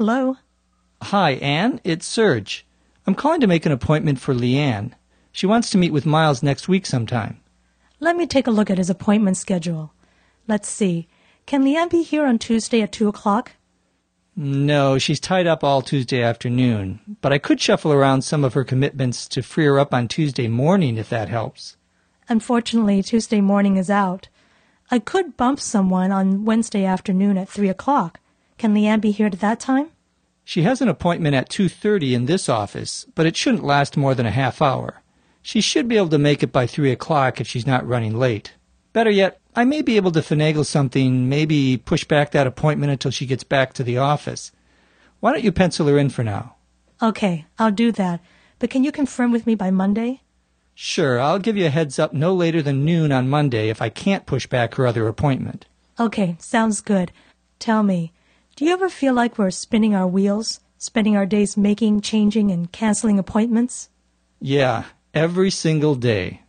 Hello? Hi, Anne. It's Serge. I'm calling to make an appointment for Leanne. She wants to meet with Miles next week sometime. Let me take a look at his appointment schedule. Let's see. Can Leanne be here on Tuesday at 2 o'clock? No, she's tied up all Tuesday afternoon, but I could shuffle around some of her commitments to free her up on Tuesday morning if that helps. Unfortunately, Tuesday morning is out. I could bump someone on Wednesday afternoon at 3 o'clock. Can Leanne be here at that time? She has an appointment at 2:30 in this office, but it shouldn't last more than a half hour. She should be able to make it by 3 o'clock if she's not running late. Better yet, I may be able to finagle something, maybe push back that appointment until she gets back to the office. Why don't you pencil her in for now? Okay, I'll do that. But can you confirm with me by Monday? Sure, I'll give you a heads up no later than noon on Monday if I can't push back her other appointment. Okay, sounds good. Tell me, do you ever feel like we're spinning our wheels, spending our days making, changing, and canceling appointments? Yeah, every single day.